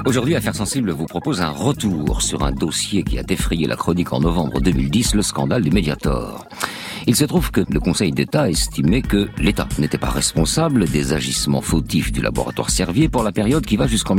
Aujourd'hui, Affaires Sensibles vous propose un retour sur un dossier qui a défrayé la chronique en novembre 2010, le scandale du Mediator. Il se trouve que le Conseil d'État estimait que l'État n'était pas responsable des agissements fautifs du laboratoire Servier pour la période qui va jusqu'en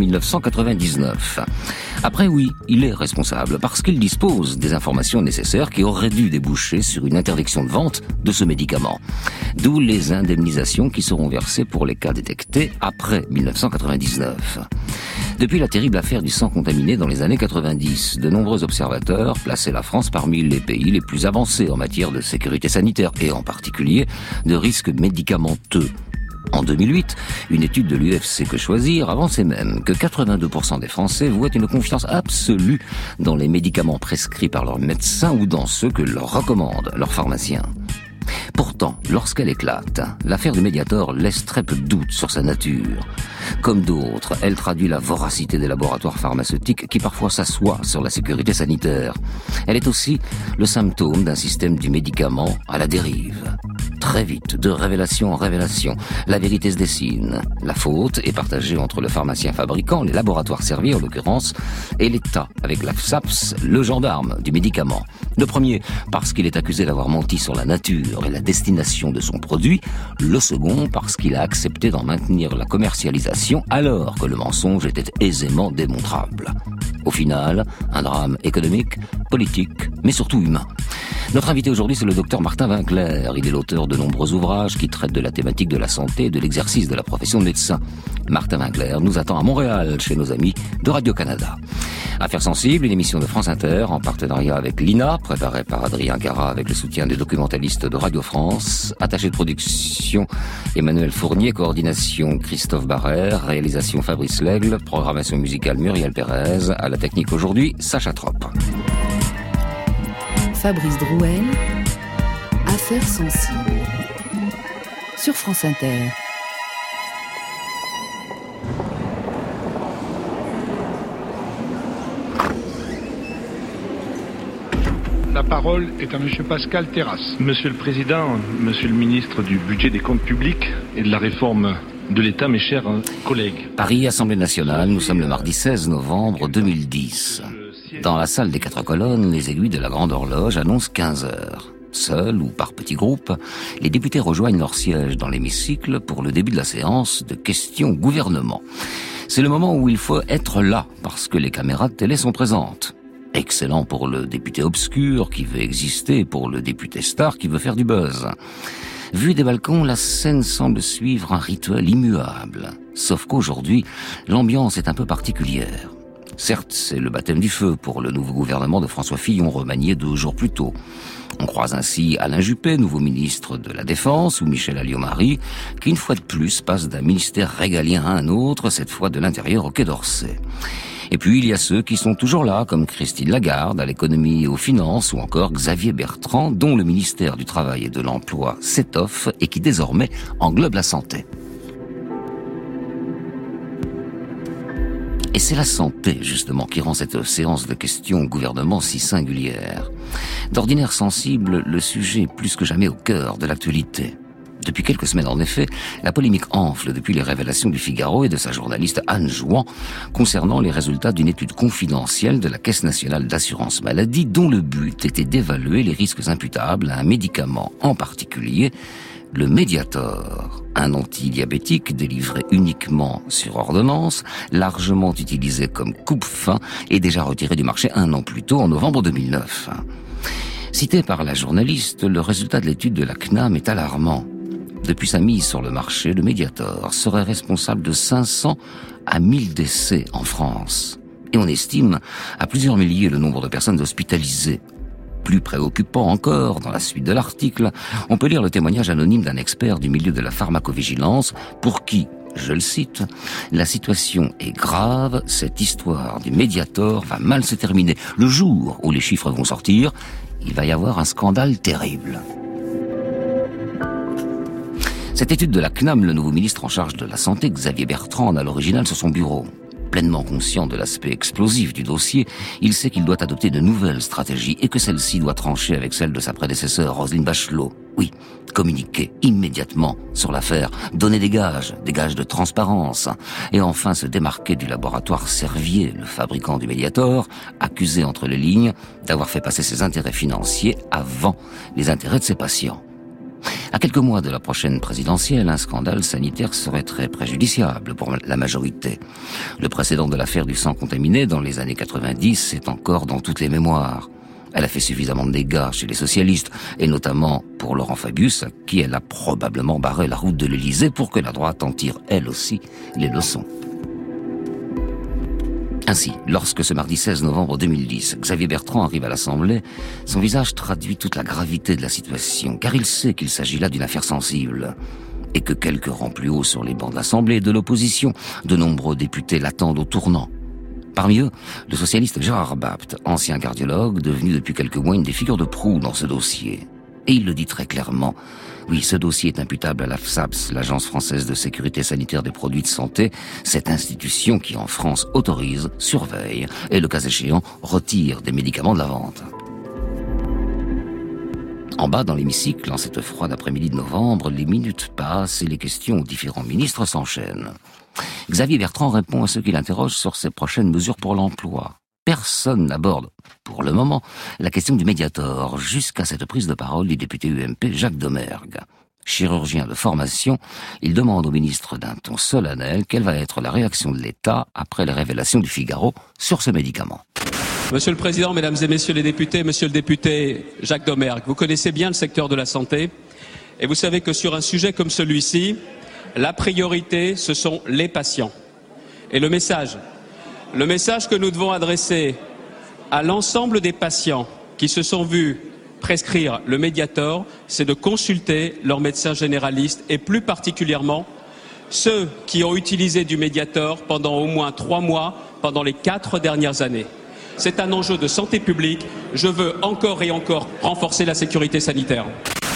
1999. Après, oui, il est responsable parce qu'il dispose des informations nécessaires qui auraient dû déboucher sur une interdiction de vente de ce médicament. D'où les indemnisations qui seront versées pour les cas détectés après 1999. Depuis la terrible affaire du sang contaminé dans les années 90, de nombreux observateurs plaçaient la France parmi les pays les plus avancés en matière de sécurité sanitaire et en particulier de risques médicamenteux. En 2008, une étude de l'UFC Que Choisir avançait même que 82% des Français vouaient une confiance absolue dans les médicaments prescrits par leur médecin ou dans ceux que leur recommande leur pharmacien. Pourtant, lorsqu'elle éclate, l'affaire du Mediator laisse très peu de doute sur sa nature. Comme d'autres, elle traduit la voracité des laboratoires pharmaceutiques qui parfois s'assoient sur la sécurité sanitaire. Elle est aussi le symptôme d'un système du médicament à la dérive. Très vite, de révélation en révélation, la vérité se dessine. La faute est partagée entre le pharmacien fabricant, les laboratoires Servier en l'occurrence, et l'État, avec la FSAPS, le gendarme du médicament. Le premier, parce qu'il est accusé d'avoir menti sur la nature et la destination de son produit. Le second, parce qu'il a accepté d'en maintenir la commercialisation alors que le mensonge était aisément démontrable. Au final, un drame économique, politique, mais surtout humain. Notre invité aujourd'hui, c'est le docteur Martin Winkler. Il est l'auteur de nombreux ouvrages qui traitent de la thématique de la santé et de l'exercice de la profession de médecin. Martin Winkler nous attend à Montréal, chez nos amis de Radio-Canada. Affaires Sensibles, une émission de France Inter en partenariat avec l'INA, préparée par Adrien Cara avec le soutien des documentalistes de Radio France. Attaché de production, Emmanuel Fournier, coordination Christophe Barrère, réalisation Fabrice Lègle, programmation musicale Muriel Pérez, à la technique aujourd'hui, Sacha Trop. Fabrice Drouel, Affaires Sensibles, sur France Inter. La parole est à Monsieur Pascal Terrasse. Monsieur le Président, Monsieur le Ministre du Budget des Comptes Publics et de la Réforme de l'État, mes chers collègues. Paris, Assemblée nationale, nous sommes le mardi 16 novembre 2010. Dans la salle des 4 colonnes, les aiguilles de la grande horloge annoncent 15 heures. Seuls ou par petits groupes, les députés rejoignent leur siège dans l'hémicycle pour le début de la séance de questions au gouvernement. C'est le moment où il faut être là, parce que les caméras de télé sont présentes. Excellent pour le député obscur qui veut exister, pour le député star qui veut faire du buzz. Vu des balcons, la scène semble suivre un rituel immuable. Sauf qu'aujourd'hui, l'ambiance est un peu particulière. Certes, c'est le baptême du feu pour le nouveau gouvernement de François Fillon, remanié 2 jours plus tôt. On croise ainsi Alain Juppé, nouveau ministre de la Défense, ou Michel Alliot-Marie, qui une fois de plus passe d'un ministère régalien à un autre, cette fois de l'Intérieur au Quai d'Orsay. Et puis il y a ceux qui sont toujours là, comme Christine Lagarde, à l'économie et aux finances, ou encore Xavier Bertrand, dont le ministère du Travail et de l'Emploi s'étoffe et qui désormais englobe la santé. Et c'est la santé, justement, qui rend cette séance de questions au gouvernement si singulière. D'ordinaire sensible, le sujet est plus que jamais au cœur de l'actualité. Depuis quelques semaines, en effet, la polémique enfle depuis les révélations du Figaro et de sa journaliste Anne Jouan concernant les résultats d'une étude confidentielle de la Caisse nationale d'assurance maladie dont le but était d'évaluer les risques imputables à un médicament en particulier, le Mediator, un antidiabétique délivré uniquement sur ordonnance, largement utilisé comme coupe-faim et déjà retiré du marché 1 an plus tôt, en novembre 2009. Cité par la journaliste, le résultat de l'étude de la CNAM est alarmant. Depuis sa mise sur le marché, le Mediator serait responsable de 500 à 1000 décès en France. Et on estime à plusieurs milliers le nombre de personnes hospitalisées. Plus préoccupant encore, dans la suite de l'article, on peut lire le témoignage anonyme d'un expert du milieu de la pharmacovigilance pour qui, je le cite, « La situation est grave, cette histoire du Mediator va mal se terminer. Le jour où les chiffres vont sortir, il va y avoir un scandale terrible. » Cette étude de la CNAM, le nouveau ministre en charge de la Santé, Xavier Bertrand, en a l'original sur son bureau. Pleinement conscient de l'aspect explosif du dossier, il sait qu'il doit adopter de nouvelles stratégies et que celle-ci doit trancher avec celle de sa prédécesseur, Roselyne Bachelot. Oui, communiquer immédiatement sur l'affaire, donner des gages de transparence, et enfin se démarquer du laboratoire Servier, le fabricant du Mediator, accusé entre les lignes d'avoir fait passer ses intérêts financiers avant les intérêts de ses patients. À quelques mois de la prochaine présidentielle, un scandale sanitaire serait très préjudiciable pour la majorité. Le précédent de l'affaire du sang contaminé dans les années 90 est encore dans toutes les mémoires. Elle a fait suffisamment de dégâts chez les socialistes, et notamment pour Laurent Fabius, à qui elle a probablement barré la route de l'Élysée pour que la droite en tire elle aussi les leçons. Ainsi, lorsque ce mardi 16 novembre 2010, Xavier Bertrand arrive à l'Assemblée, son visage traduit toute la gravité de la situation, car il sait qu'il s'agit là d'une affaire sensible. Et que quelques rangs plus haut sur les bancs de l'Assemblée et de l'opposition, de nombreux députés l'attendent au tournant. Parmi eux, le socialiste Gérard Bapt, ancien cardiologue, devenu depuis quelques mois une des figures de proue dans ce dossier. Et il le dit très clairement. Oui, ce dossier est imputable à l'AFSAPS, l'Agence française de sécurité sanitaire des produits de santé, cette institution qui en France autorise, surveille et, le cas échéant, retire des médicaments de la vente. En bas, dans l'hémicycle, en cette froide après-midi de novembre, les minutes passent et les questions aux différents ministres s'enchaînent. Xavier Bertrand répond à ceux qui l'interrogent sur ses prochaines mesures pour l'emploi. Personne n'aborde, pour le moment, la question du Mediator, jusqu'à cette prise de parole du député UMP Jacques Domergue. Chirurgien de formation, il demande au ministre d'un ton solennel quelle va être la réaction de l'État après les révélations du Figaro sur ce médicament. Monsieur le Président, Mesdames et Messieurs les députés, Monsieur le député Jacques Domergue, vous connaissez bien le secteur de la santé et vous savez que sur un sujet comme celui-ci, la priorité, ce sont les patients. Et le message que nous devons adresser à l'ensemble des patients qui se sont vus prescrire le Mediator, c'est de consulter leur médecin généraliste et plus particulièrement ceux qui ont utilisé du Mediator pendant au moins 3 mois pendant les 4 dernières années. C'est un enjeu de santé publique. Je veux encore et encore renforcer la sécurité sanitaire.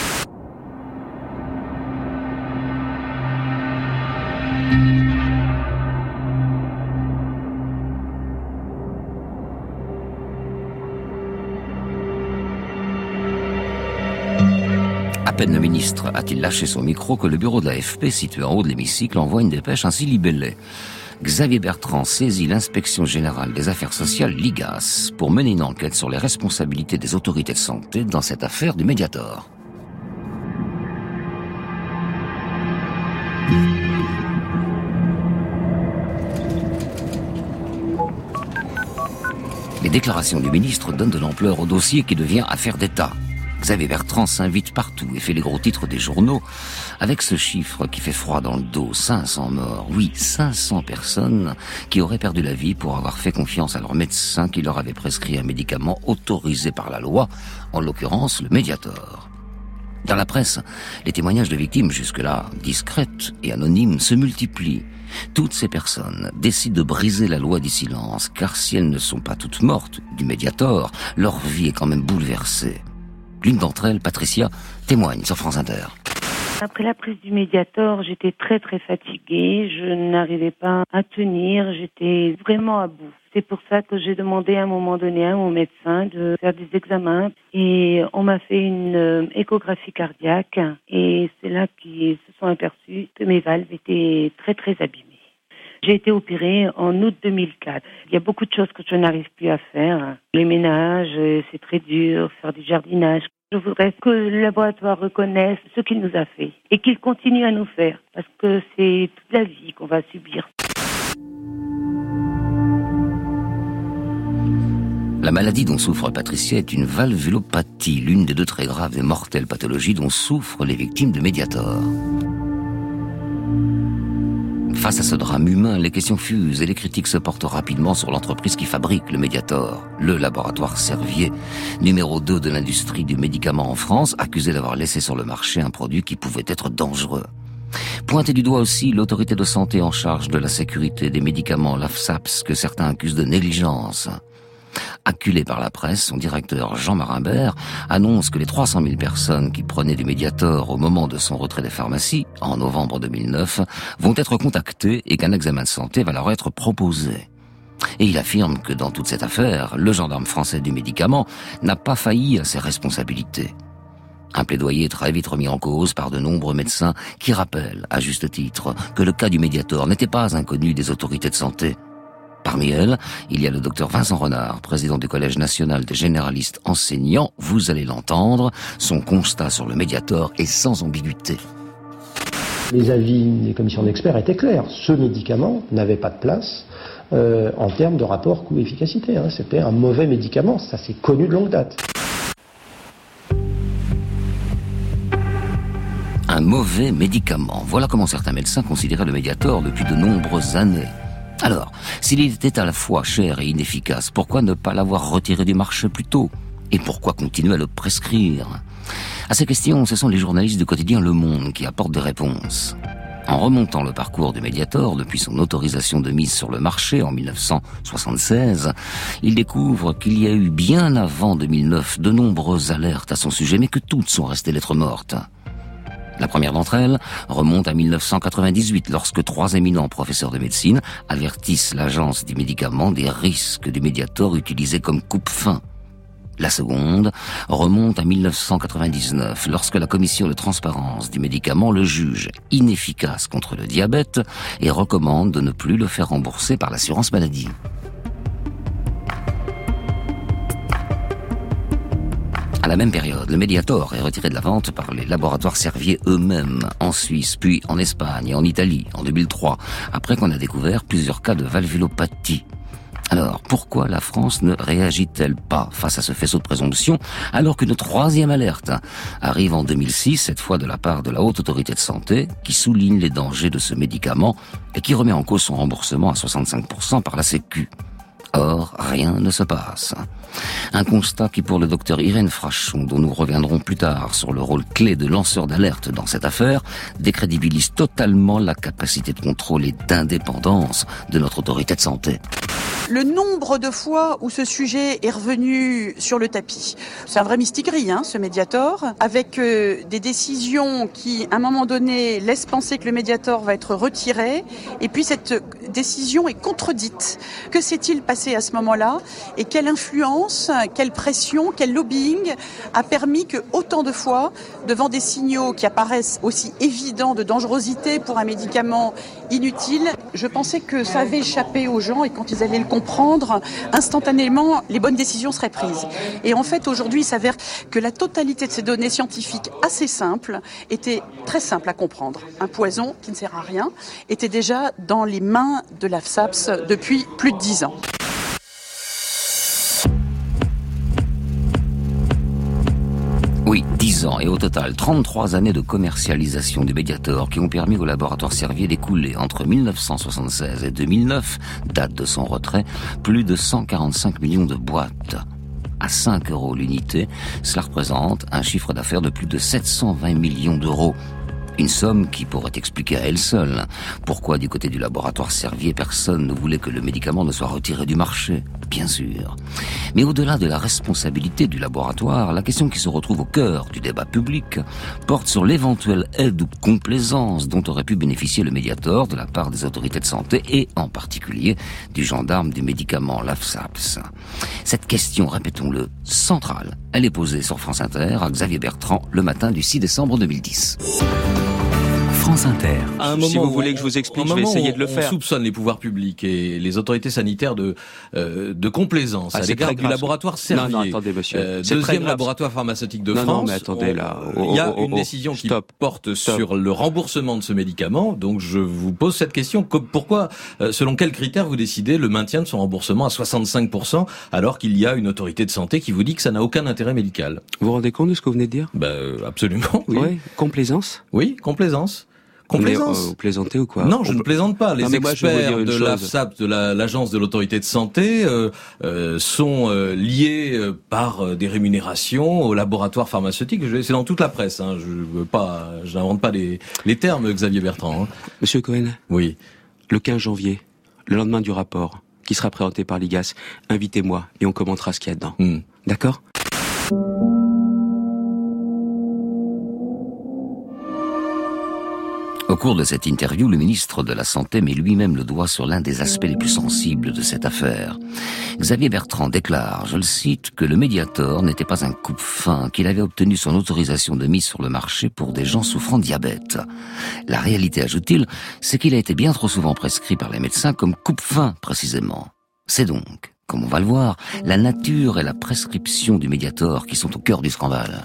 À peine le ministre a-t-il lâché son micro que le bureau de l'AFP, situé en haut de l'hémicycle, envoie une dépêche ainsi libellée. Xavier Bertrand saisit l'inspection générale des affaires sociales, l'IGAS, pour mener une enquête sur les responsabilités des autorités de santé dans cette affaire du Mediator. Les déclarations du ministre donnent de l'ampleur au dossier qui devient affaire d'État. Xavier Bertrand s'invite partout et fait les gros titres des journaux avec ce chiffre qui fait froid dans le dos, 500 morts. Oui, 500 personnes qui auraient perdu la vie pour avoir fait confiance à leur médecin qui leur avait prescrit un médicament autorisé par la loi, en l'occurrence le Mediator. Dans la presse, les témoignages de victimes jusque-là discrètes et anonymes se multiplient. Toutes ces personnes décident de briser la loi du silence, car si elles ne sont pas toutes mortes du Mediator, leur vie est quand même bouleversée. L'une d'entre elles, Patricia, témoigne sur France Inter. Après la prise du Mediator, j'étais très fatiguée, je n'arrivais pas à tenir, j'étais vraiment à bout. C'est pour ça que j'ai demandé à un moment donné à mon médecin de faire des examens et on m'a fait une échographie cardiaque et c'est là qu'ils se sont aperçus que mes valves étaient très abîmées. J'ai été opérée en août 2004. Il y a beaucoup de choses que je n'arrive plus à faire. Les ménages, c'est très dur, faire du jardinage. Je voudrais que le laboratoire reconnaisse ce qu'il nous a fait et qu'il continue à nous faire parce que c'est toute la vie qu'on va subir. La maladie dont souffre Patricia est une valvulopathie, l'une des 2 très graves et mortelles pathologies dont souffrent les victimes de Mediator. Face à ce drame humain, les questions fusent et les critiques se portent rapidement sur l'entreprise qui fabrique le Mediator, le laboratoire Servier, numéro 2 de l'industrie du médicament en France, accusé d'avoir laissé sur le marché un produit qui pouvait être dangereux. Pointé du doigt aussi l'autorité de santé en charge de la sécurité des médicaments, l'AFSAPS, que certains accusent de négligence. Acculé par la presse, son directeur Jean Marimbert annonce que les 300 000 personnes qui prenaient du Mediator au moment de son retrait des pharmacies, en novembre 2009, vont être contactées et qu'un examen de santé va leur être proposé. Et il affirme que dans toute cette affaire, le gendarme français du médicament n'a pas failli à ses responsabilités. Un plaidoyer très vite remis en cause par de nombreux médecins qui rappellent, à juste titre, que le cas du Mediator n'était pas inconnu des autorités de santé. Parmi elles, il y a le docteur Vincent Renard, président du Collège national des généralistes enseignants. Vous allez l'entendre, son constat sur le Mediator est sans ambiguïté. Les avis des commissions d'experts étaient clairs. Ce médicament n'avait pas de place en termes de rapport coût-efficacité. C'était un mauvais médicament, ça c'est connu de longue date. Un mauvais médicament. Voilà comment certains médecins considéraient le Mediator depuis de nombreuses années. Alors, s'il était à la fois cher et inefficace, pourquoi ne pas l'avoir retiré du marché plus tôt ? Et pourquoi continuer à le prescrire ? À ces questions, ce sont les journalistes du quotidien Le Monde qui apportent des réponses. En remontant le parcours du Mediator depuis son autorisation de mise sur le marché en 1976, ils découvrent qu'il y a eu bien avant 2009 de nombreuses alertes à son sujet, mais que toutes sont restées lettres mortes. La première d'entre elles remonte à 1998, lorsque 3 éminents professeurs de médecine avertissent l'agence du médicament des risques du Mediator utilisé comme coupe-faim. La seconde remonte à 1999, lorsque la commission de transparence du médicament le juge inefficace contre le diabète et recommande de ne plus le faire rembourser par l'assurance maladie. À la même période, le Mediator est retiré de la vente par les laboratoires Servier eux-mêmes, en Suisse, puis en Espagne et en Italie, en 2003, après qu'on a découvert plusieurs cas de valvulopathie. Alors, pourquoi la France ne réagit-elle pas face à ce faisceau de présomption, alors qu'une 3e alerte arrive en 2006, cette fois de la part de la Haute Autorité de Santé, qui souligne les dangers de ce médicament et qui remet en cause son remboursement à 65% par la Sécu ? Or, rien ne se passe. Un constat qui, pour le docteur Irène Frachon, dont nous reviendrons plus tard sur le rôle clé de lanceur d'alerte dans cette affaire, décrédibilise totalement la capacité de contrôle et d'indépendance de notre autorité de santé. Le nombre de fois où ce sujet est revenu sur le tapis, c'est un vrai mistigris, ce Mediator, avec des décisions qui, à un moment donné, laissent penser que le Mediator va être retiré, et puis cette décision est contredite. Que s'est-il passé à ce moment-là ? Et quelle influence, quelle pression, quel lobbying a permis que autant de fois, devant des signaux qui apparaissent aussi évidents de dangerosité pour un médicament inutile, je pensais que ça avait échappé aux gens et quand ils allaient le comprendre, instantanément, les bonnes décisions seraient prises. Et en fait, aujourd'hui, il s'avère que la totalité de ces données scientifiques assez simples étaient très simples à comprendre. Un poison qui ne sert à rien était déjà dans les mains de la FSAPS depuis plus de 10 ans. Oui, 10 ans et au total 33 années de commercialisation du Mediator qui ont permis au laboratoire Servier d'écouler entre 1976 et 2009, date de son retrait, plus de 145 millions de boîtes. À 5 € l'unité, cela représente un chiffre d'affaires de plus de 720 millions d'euros. Une somme qui pourrait expliquer à elle seule pourquoi du côté du laboratoire Servier, personne ne voulait que le médicament ne soit retiré du marché, bien sûr. Mais au-delà de la responsabilité du laboratoire, la question qui se retrouve au cœur du débat public porte sur l'éventuelle aide ou complaisance dont aurait pu bénéficier le Mediator de la part des autorités de santé et en particulier du gendarme du médicament, l'AFSAPS. Cette question, répétons-le, centrale, elle est posée sur France Inter à Xavier Bertrand le matin du 6 décembre 2010. France Inter. À un moment, si vous voulez que je vous explique, je vais essayer de le faire. On soupçonne les pouvoirs publics et les autorités sanitaires de complaisance à l'égard du laboratoire Servier. Non, attendez, monsieur. Deuxième laboratoire pharmaceutique de France. Non, mais attendez, là. Il y a une décision qui porte sur le remboursement de ce médicament. Donc, je vous pose cette question. Pourquoi, selon quels critères vous décidez le maintien de son remboursement à 65% alors qu'il y a une autorité de santé qui vous dit que ça n'a aucun intérêt médical? Vous vous rendez compte de ce que vous venez de dire? Absolument, oui. Ouais, complaisance? Oui, complaisance. Vous plaisantez ou quoi? Non, je ne plaisante pas. Les experts de l'AFSAP, de l'agence de l'autorité de santé, sont liés par des rémunérations au laboratoire pharmaceutique. C'est dans toute la presse. Je n'invente pas les termes, Xavier Bertrand. Monsieur Cohen. Oui. Le 15 janvier, le lendemain du rapport, qui sera présenté par l'IGAS, invitez-moi et on commentera ce qu'il y a dedans. D'accord? Au cours de cette interview, le ministre de la Santé met lui-même le doigt sur l'un des aspects les plus sensibles de cette affaire. Xavier Bertrand déclare, je le cite, que le Mediator n'était pas un coupe-faim, qu'il avait obtenu son autorisation de mise sur le marché pour des gens souffrant de diabète. La réalité, ajoute-t-il, c'est qu'il a été bien trop souvent prescrit par les médecins comme coupe-faim, précisément. C'est donc, comme on va le voir, la nature et la prescription du Mediator qui sont au cœur du scandale.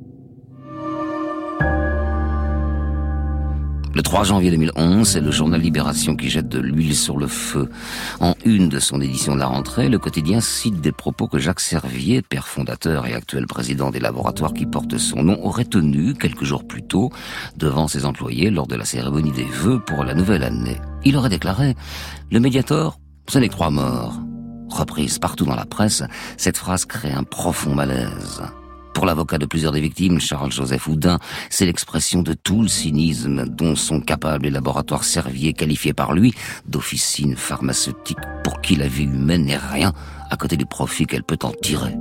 Le 3 janvier 2011, c'est le journal Libération qui jette de l'huile sur le feu. En une de son édition de la rentrée, le quotidien cite des propos que Jacques Servier, père fondateur et actuel président des laboratoires qui portent son nom, aurait tenus quelques jours plus tôt devant ses employés lors de la cérémonie des vœux pour la nouvelle année. Il aurait déclaré « Le Mediator, ce n'est que 3 morts ». Reprise partout dans la presse, cette phrase crée un profond malaise. Pour l'avocat de plusieurs des victimes, Charles-Joseph Houdin, c'est l'expression de tout le cynisme dont sont capables les laboratoires Servier, qualifiés par lui d'officines pharmaceutiques pour qui la vie humaine n'est rien à côté du profit qu'elle peut en tirer.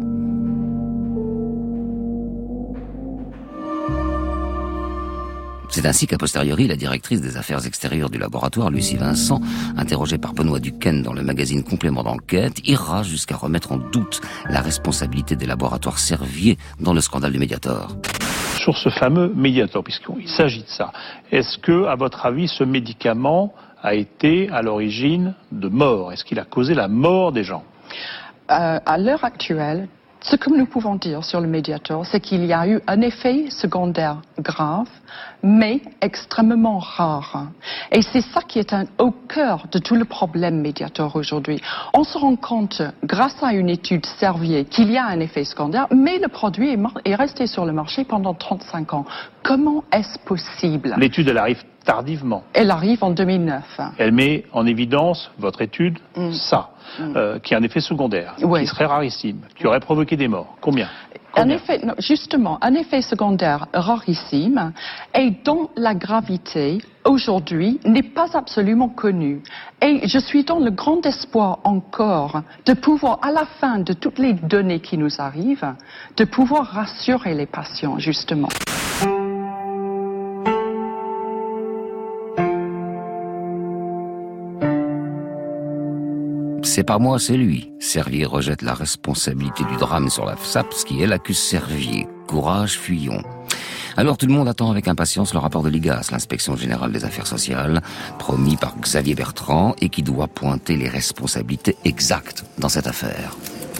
C'est ainsi qu'a posteriori, la directrice des affaires extérieures du laboratoire, Lucie Vincent, interrogée par Benoît Duquesne dans le magazine Complément d'enquête, ira jusqu'à remettre en doute la responsabilité des laboratoires Servier dans le scandale du Mediator. Sur ce fameux Mediator, puisqu'il s'agit de ça, est-ce que, à votre avis, ce médicament a été à l'origine de mort? Est-ce qu'il a causé la mort des gens? À l'heure actuelle, ce que nous pouvons dire sur le Mediator, c'est qu'il y a eu un effet secondaire grave, mais extrêmement rare. Et c'est ça qui est au cœur de tout le problème Mediator aujourd'hui. On se rend compte, grâce à une étude Servier, qu'il y a un effet secondaire, mais le produit est resté sur le marché pendant 35 ans. Comment est-ce possible? L'étude, elle arrive tardivement. Elle arrive en 2009. Elle met en évidence, votre étude, qui est un effet secondaire, qui serait rarissime, qui aurait provoqué des morts. Combien? Un effet secondaire rarissime et dont la gravité aujourd'hui n'est pas absolument connue. Et je suis dans le grand espoir encore de pouvoir, à la fin de toutes les données qui nous arrivent, de pouvoir rassurer les patients, justement. C'est pas moi, c'est lui. Servier rejette la responsabilité du drame sur la FSAPS qui, elle, accuse Servier. Courage, fuyons. Alors tout le monde attend avec impatience le rapport de l'IGAS, l'Inspection Générale des Affaires Sociales, promis par Xavier Bertrand et qui doit pointer les responsabilités exactes dans cette affaire.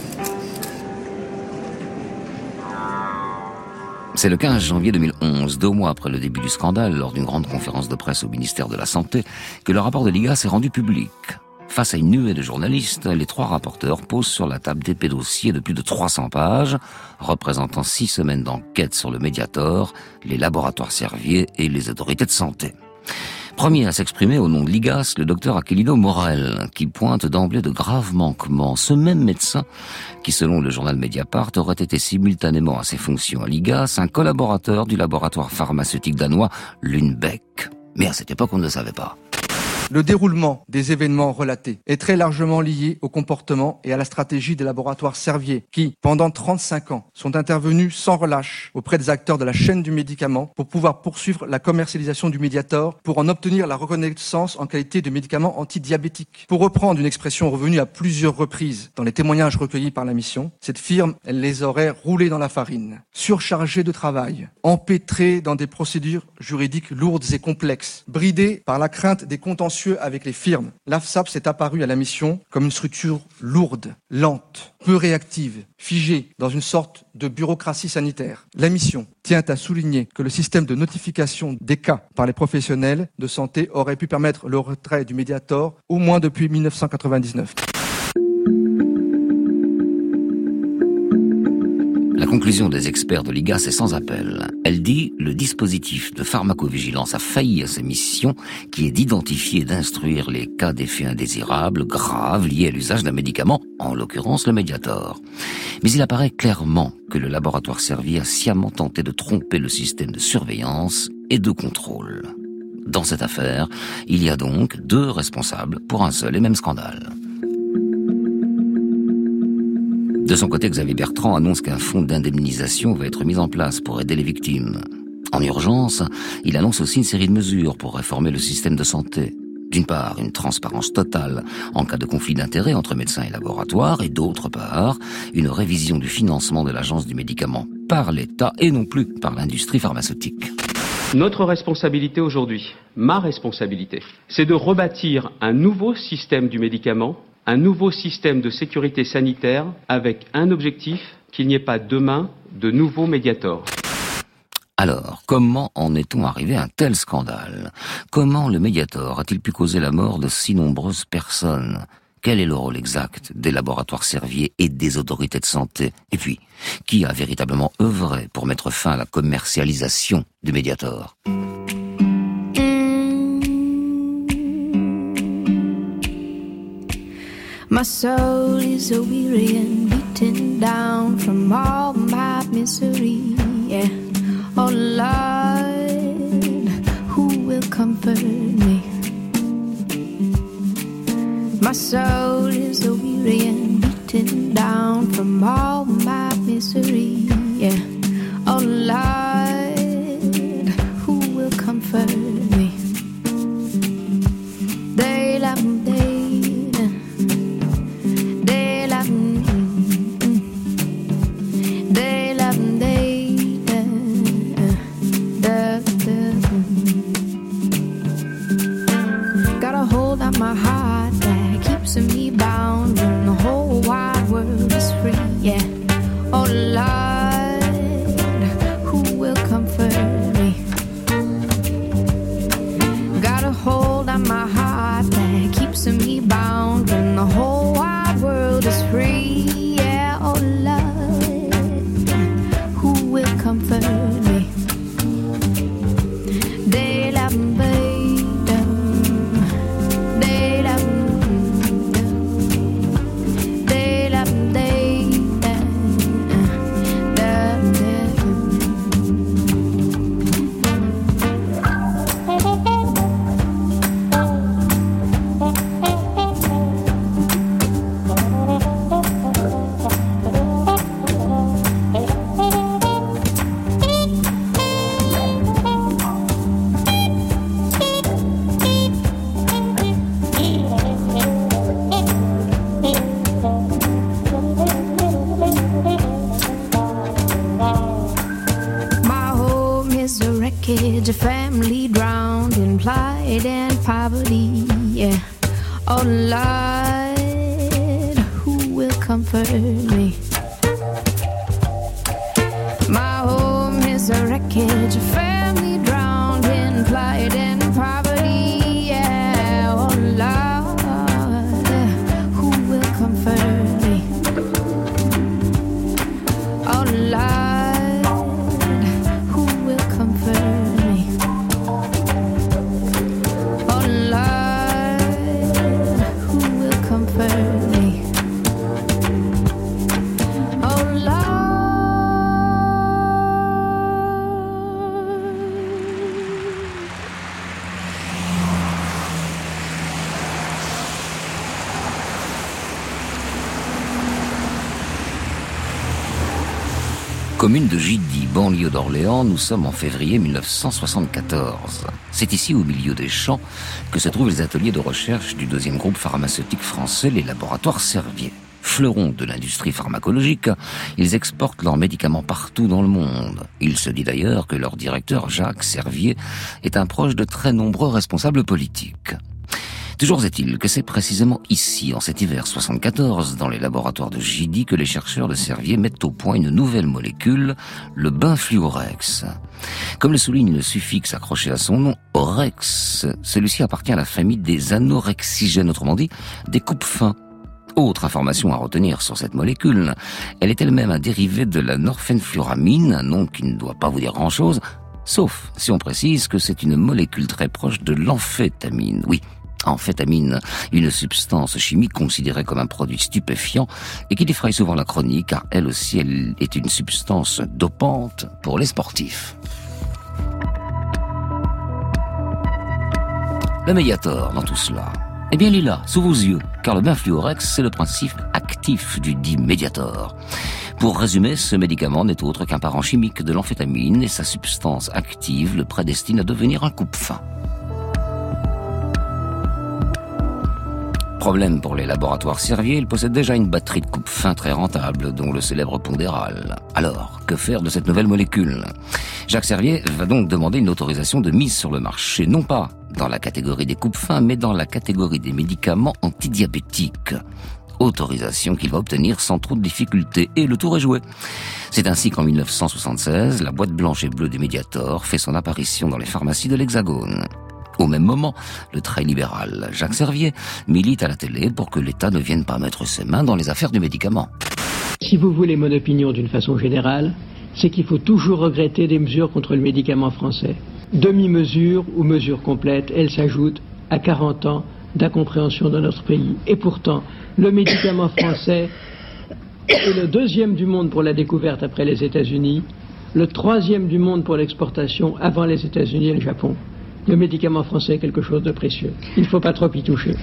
C'est le 15 janvier 2011, 2 mois après le début du scandale, lors d'une grande conférence de presse au ministère de la Santé, que le rapport de l'IGAS est rendu public. Face à une nuée de journalistes, les 3 rapporteurs posent sur la table d'épais dossiers de plus de 300 pages, représentant 6 semaines d'enquête sur le Mediator, les laboratoires Servier et les autorités de santé. Premier à s'exprimer au nom de l'IGAS, le docteur Aquilino Morel, qui pointe d'emblée de graves manquements. Ce même médecin, qui selon le journal Mediapart, aurait été simultanément à ses fonctions à l'IGAS, un collaborateur du laboratoire pharmaceutique danois Lundbeck. Mais à cette époque, on ne le savait pas. Le déroulement des événements relatés est très largement lié au comportement et à la stratégie des laboratoires Servier qui, pendant 35 ans, sont intervenus sans relâche auprès des acteurs de la chaîne du médicament pour pouvoir poursuivre la commercialisation du Mediator pour en obtenir la reconnaissance en qualité de médicament antidiabétique. Pour reprendre une expression revenue à plusieurs reprises dans les témoignages recueillis par la mission, cette firme, elle les aurait roulés dans la farine, surchargés de travail, empêtrés dans des procédures juridiques lourdes et complexes, bridés par la crainte des contentieux avec les firmes. L'AFSAP est apparue à la mission comme une structure lourde, lente, peu réactive, figée dans une sorte de bureaucratie sanitaire. La mission tient à souligner que le système de notification des cas par les professionnels de santé aurait pu permettre le retrait du Mediator au moins depuis 1999. La conclusion des experts de l'IGAS est sans appel. Elle dit « Le dispositif de pharmacovigilance a failli à sa mission qui est d'identifier et d'instruire les cas d'effets indésirables graves liés à l'usage d'un médicament, en l'occurrence le Mediator. Mais il apparaît clairement que le laboratoire Servier a sciemment tenté de tromper le système de surveillance et de contrôle. Dans cette affaire, il y a donc 2 responsables pour un seul et même scandale. De son côté, Xavier Bertrand annonce qu'un fonds d'indemnisation va être mis en place pour aider les victimes. En urgence, il annonce aussi une série de mesures pour réformer le système de santé. D'une part, une transparence totale en cas de conflit d'intérêts entre médecins et laboratoires, et d'autre part, une révision du financement de l'Agence du médicament par l'État et non plus par l'industrie pharmaceutique. Notre responsabilité aujourd'hui, ma responsabilité, c'est de rebâtir un nouveau système du médicament, un nouveau système de sécurité sanitaire avec un objectif, qu'il n'y ait pas demain de nouveaux Mediator. Alors, comment en est-on arrivé à un tel scandale? Comment le Mediator a-t-il pu causer la mort de si nombreuses personnes? Quel est le rôle exact des laboratoires Servier et des autorités de santé? Et puis, qui a véritablement œuvré pour mettre fin à la commercialisation du Mediator? My soul is so weary and beaten down from all my misery, yeah. Oh Lord, who will comfort me? My soul is so weary and beaten down from all my misery, yeah. Oh Lord, who will comfort me? They love me. My heart that keeps me bound when the whole wide world is free, yeah. Oh Lord, who will comfort me? Got a hold on my heart that keeps me bound when the whole wide world is free, yeah. Oh Lord, who will comfort me? They love me. A family drowned in plight and poverty, yeah. Oh Lord, who will comfort me? My home is a wreckage, a family drowned in plight and poverty, yeah. Oh Lord, who will comfort me? Oh Lord, who will comfort me? Commune de Giddy, banlieue d'Orléans, nous sommes en février 1974. C'est ici, au milieu des champs, que se trouvent les ateliers de recherche du deuxième groupe pharmaceutique français, les laboratoires Servier. Fleurons de l'industrie pharmacologique, ils exportent leurs médicaments partout dans le monde. Il se dit d'ailleurs que leur directeur, Jacques Servier, est un proche de très nombreux responsables politiques. Toujours est-il que c'est précisément ici, en cet hiver 74, dans les laboratoires de Giddy, que les chercheurs de Servier mettent au point une nouvelle molécule, le benfluorex. Comme le souligne le suffixe accroché à son nom, orex, celui-ci appartient à la famille des anorexigènes, autrement dit, des coupes-fins. Autre information à retenir sur cette molécule, elle est elle-même un dérivé de la norphenfluramine, un nom qui ne doit pas vous dire grand-chose, sauf si on précise que c'est une molécule très proche de l'amphétamine, oui. Amphétamine, une substance chimique considérée comme un produit stupéfiant et qui défraye souvent la chronique car elle aussi elle est une substance dopante pour les sportifs. Le Mediator dans tout cela, eh bien il est là, sous vos yeux, car le benfluorex c'est le principe actif du dit Mediator. Pour résumer, ce médicament n'est autre qu'un parent chimique de l'amphétamine et sa substance active le prédestine à devenir un coupe-faim. Problème pour les laboratoires Servier, ils possèdent déjà une batterie de coupe-faim très rentable, dont le célèbre Pondéral. Alors, que faire de cette nouvelle molécule ? Jacques Servier va donc demander une autorisation de mise sur le marché, non pas dans la catégorie des coupe-faim, mais dans la catégorie des médicaments antidiabétiques. Autorisation qu'il va obtenir sans trop de difficultés, et le tour est joué. C'est ainsi qu'en 1976, la boîte blanche et bleue du Mediator fait son apparition dans les pharmacies de l'Hexagone. Au même moment, le très libéral Jacques Servier milite à la télé pour que l'État ne vienne pas mettre ses mains dans les affaires du médicament. Si vous voulez mon opinion d'une façon générale, c'est qu'il faut toujours regretter des mesures contre le médicament français. Demi-mesures ou mesures complètes, elles s'ajoutent à 40 ans d'incompréhension de notre pays. Et pourtant, le médicament français est le 2e du monde pour la découverte après les États-Unis, le 3e du monde pour l'exportation avant les États-Unis et le Japon. Le médicament français est quelque chose de précieux. Il ne faut pas trop y toucher.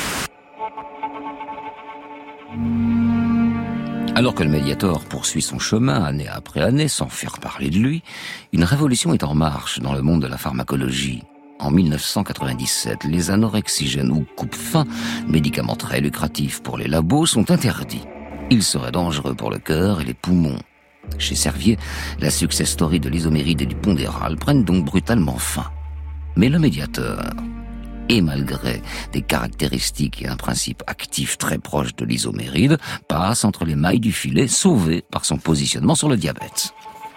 Alors que le Mediator poursuit son chemin année après année sans faire parler de lui, une révolution est en marche dans le monde de la pharmacologie. En 1997, les anorexigènes ou coupe-faim, médicaments très lucratifs pour les labos, sont interdits. Ils seraient dangereux pour le cœur et les poumons. Chez Servier, la success story de l'isoméride et du Pondéral prennent donc brutalement fin. Mais le Mediator, et malgré des caractéristiques et un principe actif très proche de l'isoméride, passe entre les mailles du filet, sauvé par son positionnement sur le diabète.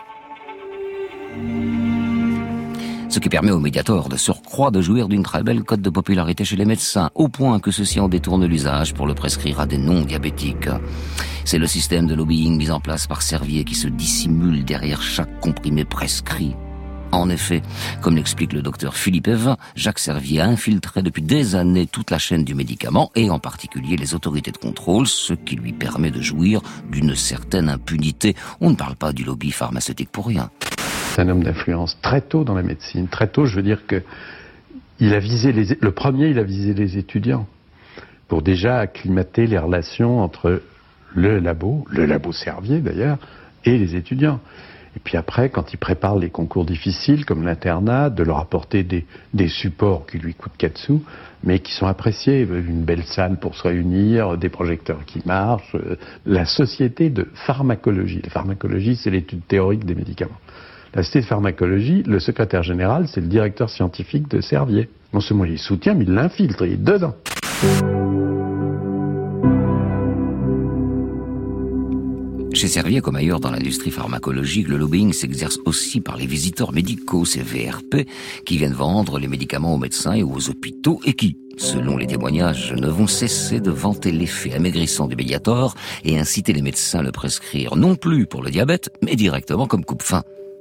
Ce qui permet au Mediator de surcroît de jouir d'une très belle cote de popularité chez les médecins, au point que ceux-ci en détournent l'usage pour le prescrire à des non-diabétiques. C'est le système de lobbying mis en place par Servier qui se dissimule derrière chaque comprimé prescrit. En effet, comme l'explique le docteur Philippe Evin, Jacques Servier a infiltré depuis des années toute la chaîne du médicament et en particulier les autorités de contrôle, ce qui lui permet de jouir d'une certaine impunité. On ne parle pas du lobby pharmaceutique pour rien. C'est un homme d'influence très tôt dans la médecine. Très tôt, je veux dire que il a visé il a visé les étudiants pour déjà acclimater les relations entre le labo Servier d'ailleurs, et les étudiants. Et puis après, quand il prépare les concours difficiles, comme l'internat, de leur apporter des supports qui lui coûtent 4 sous, mais qui sont appréciés. Une belle salle pour se réunir, des projecteurs qui marchent, la société de pharmacologie. La pharmacologie, c'est l'étude théorique des médicaments. La société de pharmacologie, le secrétaire général, c'est le directeur scientifique de Servier. Non seulement il soutient, mais il l'infiltre, il est dedans. Chez Servier, comme ailleurs dans l'industrie pharmacologique, le lobbying s'exerce aussi par les visiteurs médicaux, ces VRP, qui viennent vendre les médicaments aux médecins et aux hôpitaux et qui, selon les témoignages, ne vont cesser de vanter l'effet amaigrissant du Mediator et inciter les médecins à le prescrire non plus pour le diabète, mais directement comme coupe-faim.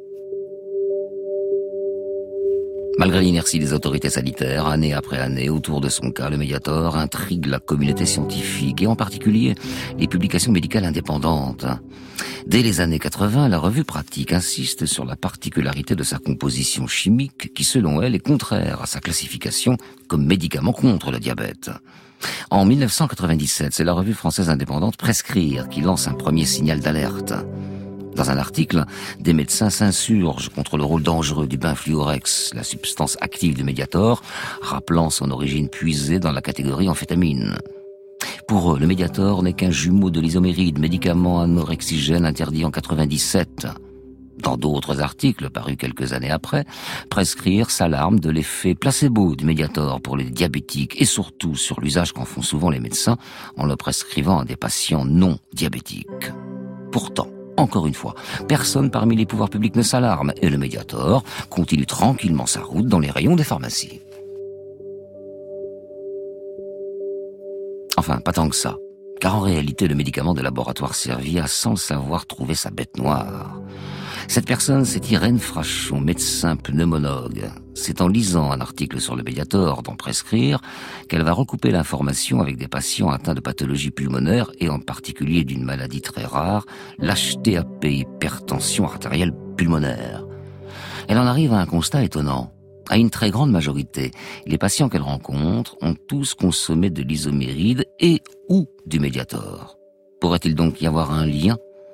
Malgré l'inertie des autorités sanitaires, année après année, autour de son cas, le Mediator intrigue la communauté scientifique et en particulier les publications médicales indépendantes. Dès les années 80, la revue Pratique insiste sur la particularité de sa composition chimique qui, selon elle, est contraire à sa classification comme médicament contre le diabète. En 1997, c'est la revue française indépendante Prescrire qui lance un premier signal d'alerte. Dans un article, des médecins s'insurgent contre le rôle dangereux du benfluorex, la substance active du Mediator, rappelant son origine puisée dans la catégorie amphétamine. Pour eux, le Mediator n'est qu'un jumeau de l'isoméride, médicament anorexigène interdit en 97. Dans d'autres articles, parus quelques années après, Prescrire s'alarme de l'effet placebo du Mediator pour les diabétiques et surtout sur l'usage qu'en font souvent les médecins en le prescrivant à des patients non diabétiques. Pourtant, encore une fois, personne parmi les pouvoirs publics ne s'alarme et le Mediator continue tranquillement sa route dans les rayons des pharmacies. Enfin, pas tant que ça, car en réalité, le médicament de laboratoire Servier a sans le savoir trouvé sa bête noire. Cette personne, c'est Irène Frachon, médecin pneumologue. C'est en lisant un article sur le Mediator dans Prescrire qu'elle va recouper l'information avec des patients atteints de pathologies pulmonaires et en particulier d'une maladie très rare, l'HTAP, hypertension artérielle pulmonaire. Elle en arrive à un constat étonnant. À une très grande majorité, les patients qu'elle rencontre ont tous consommé de l'isoméride et ou du Mediator. Pourrait-il donc y avoir un lien ?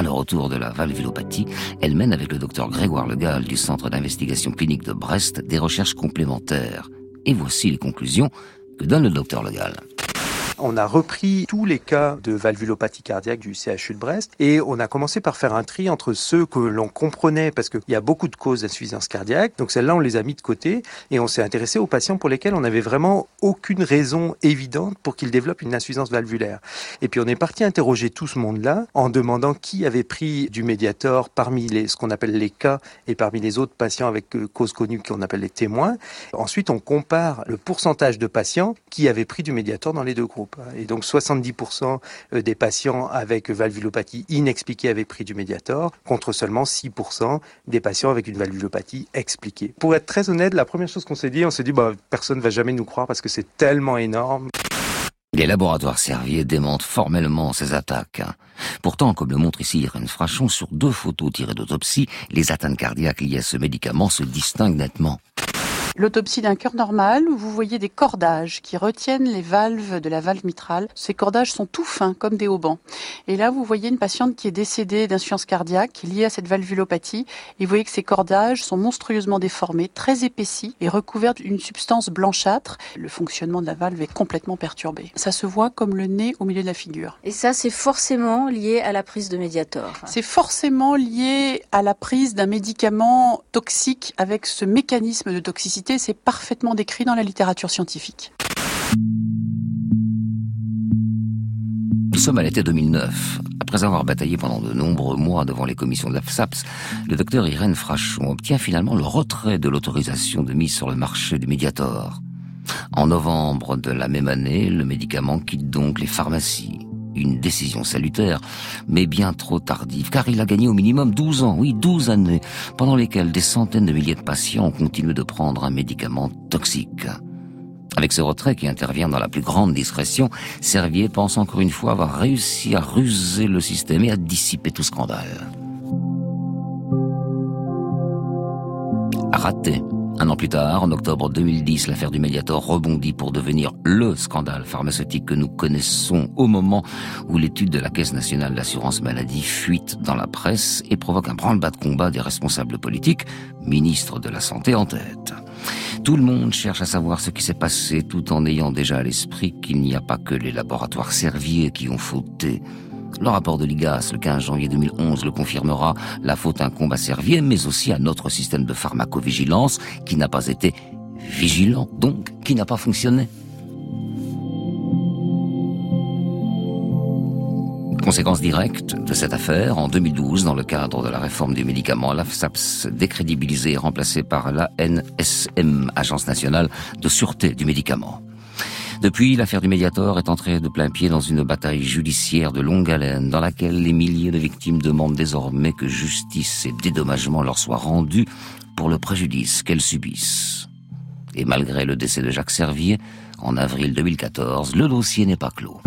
Alors autour de la valvulopathie, elle mène avec le docteur Grégoire Legal du Centre d'investigation clinique de Brest des recherches complémentaires. Et voici les conclusions que donne le docteur Legal. On a repris tous les cas de valvulopathie cardiaque du CHU de Brest et on a commencé par faire un tri entre ceux que l'on comprenait parce qu'il y a beaucoup de causes d'insuffisance cardiaque. Donc celles-là, on les a mis de côté et on s'est intéressé aux patients pour lesquels on n'avait vraiment aucune raison évidente pour qu'ils développent une insuffisance valvulaire. Et puis on est parti interroger tout ce monde-là en demandant qui avait pris du Mediator parmi ce qu'on appelle les cas et parmi les autres patients avec cause connue qu'on appelle les témoins. Ensuite, on compare le pourcentage de patients qui avaient pris du Mediator dans les deux groupes. Et donc 70% des patients avec valvulopathie inexpliquée avaient pris du Mediator, contre seulement 6% des patients avec une valvulopathie expliquée. Pour être très honnête, la première chose qu'on s'est dit, personne ne va jamais nous croire parce que c'est tellement énorme. Les laboratoires Servier démentent formellement ces attaques. Pourtant, comme le montre ici Irène Frachon, sur 2 photos tirées d'autopsie, les atteintes cardiaques liées à ce médicament se distinguent nettement. L'autopsie d'un cœur normal, où vous voyez des cordages qui retiennent les valves de la valve mitrale. Ces cordages sont tout fins, comme des haubans. Et là, vous voyez une patiente qui est décédée d'insuffisance cardiaque liée à cette valvulopathie. Et vous voyez que ces cordages sont monstrueusement déformés, très épaissis et recouverts d'une substance blanchâtre. Le fonctionnement de la valve est complètement perturbé. Ça se voit comme le nez au milieu de la figure. Et ça, c'est forcément lié à la prise de Mediator. C'est forcément lié à la prise d'un médicament toxique avec ce mécanisme de toxicité. C'est parfaitement décrit dans la littérature scientifique. Nous sommes à l'été 2009. Après avoir bataillé pendant de nombreux mois devant les commissions de l'AFSAPS, le docteur Irène Frachon obtient finalement le retrait de l'autorisation de mise sur le marché du Mediator. En novembre de la même année, le médicament quitte donc les pharmacies. Une décision salutaire, mais bien trop tardive, car il a gagné au minimum 12 ans, oui, 12 années, pendant lesquelles des centaines de milliers de patients ont continué de prendre un médicament toxique. Avec ce retrait qui intervient dans la plus grande discrétion, Servier pense encore une fois avoir réussi à ruser le système et à dissiper tout scandale. Raté. 1 an plus tard, en octobre 2010, l'affaire du Mediator rebondit pour devenir le scandale pharmaceutique que nous connaissons au moment où l'étude de la Caisse nationale d'assurance maladie fuite dans la presse et provoque un branle-bas de combat des responsables politiques, ministres de la Santé en tête. Tout le monde cherche à savoir ce qui s'est passé tout en ayant déjà à l'esprit qu'il n'y a pas que les laboratoires Servier qui ont fauté. Le rapport de l'IGAS, le 15 janvier 2011, le confirmera. La faute incombe à Servier, mais aussi à notre système de pharmacovigilance qui n'a pas été vigilant, donc qui n'a pas fonctionné. Conséquence directe de cette affaire, en 2012, dans le cadre de la réforme du médicament, l'AFSAPS décrédibilisée et remplacée par l'ANSM, Agence nationale de sûreté du médicament. Depuis, l'affaire du Mediator est entrée de plein pied dans une bataille judiciaire de longue haleine, dans laquelle les milliers de victimes demandent désormais que justice et dédommagement leur soient rendus pour le préjudice qu'elles subissent. Et malgré le décès de Jacques Servier, en avril 2014, le dossier n'est pas clos.